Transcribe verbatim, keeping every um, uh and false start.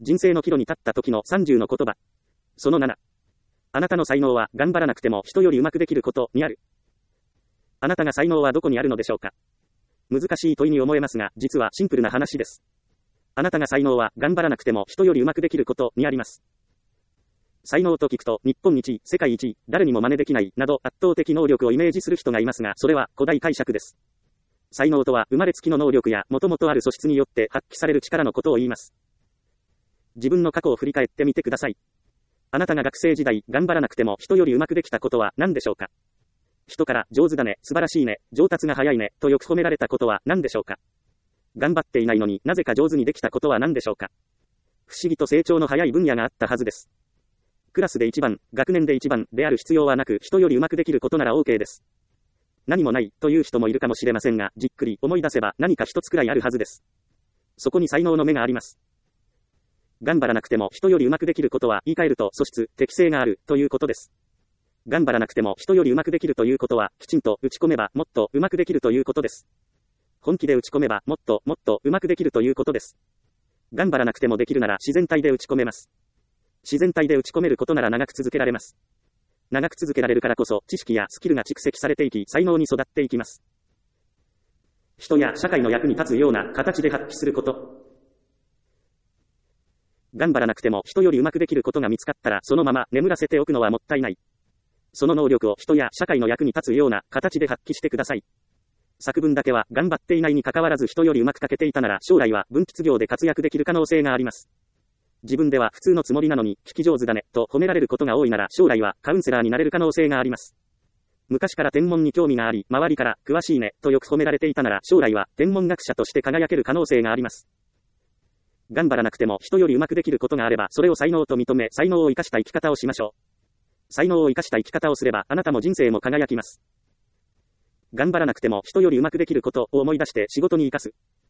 人生の岐路に立った時のさんじゅうの言葉。そのなな。あなたの才能は頑張らなくても人よりうまくできることにある。あなたが才能はどこにあるのでしょうか。難しい問いに思えますが、実はシンプルな話です。あなたが才能は頑張らなくても人よりうまくできることにあります。才能と聞くと、日本一、世界一、誰にも真似できない、など圧倒的能力をイメージする人がいますが、それは古代解釈です。才能とは生まれつきの能力や元々ある素質によって発揮される力のことを言います。自分の過去を振り返ってみてください。あなたが学生時代、頑張らなくても人よりうまくできたことは何でしょうか。人から上手だね、素晴らしいね、上達が早いね、とよく褒められたことは何でしょうか。頑張っていないのになぜか上手にできたことは何でしょうか。不思議と成長の早い分野があったはずです。クラスで一番、学年で一番である必要はなく、人よりうまくできることなら OK です。何もないという人もいるかもしれませんが、じっくり思い出せば何か一つくらいあるはずです。そこに才能の目があります。頑張らなくても人よりうまくできることは言い換えると素質、適性があるということです。頑張らなくても人よりうまくできるということは、きちんと打ち込めばもっとうまくできるということです。本気で打ち込めばもっともっとうまくできるということです。頑張らなくてもできるなら自然体で打ち込めます。自然体で打ち込めることなら長く続けられます。長く続けられるからこそ知識やスキルが蓄積されていき、才能に育っていきます。人や社会の役に立つような形で発揮すること。頑張らなくても人よりうまくできることが見つかったらそのまま眠らせておくのはもったいない。その能力を人や社会の役に立つような形で発揮してください。作文だけは頑張っていないに関わらず人よりうまく書けていたなら将来は文筆業で活躍できる可能性があります。自分では普通のつもりなのに聞き上手だねと褒められることが多いなら将来はカウンセラーになれる可能性があります。昔から天文に興味があり周りから詳しいねとよく褒められていたなら将来は天文学者として輝ける可能性があります。頑張らなくても人よりうまくできることがあればそれを才能と認め才能を生かした生き方をしましょう。才能を生かした生き方をすればあなたも人生も輝きます。頑張らなくても人よりうまくできることを思い出して仕事に生かす。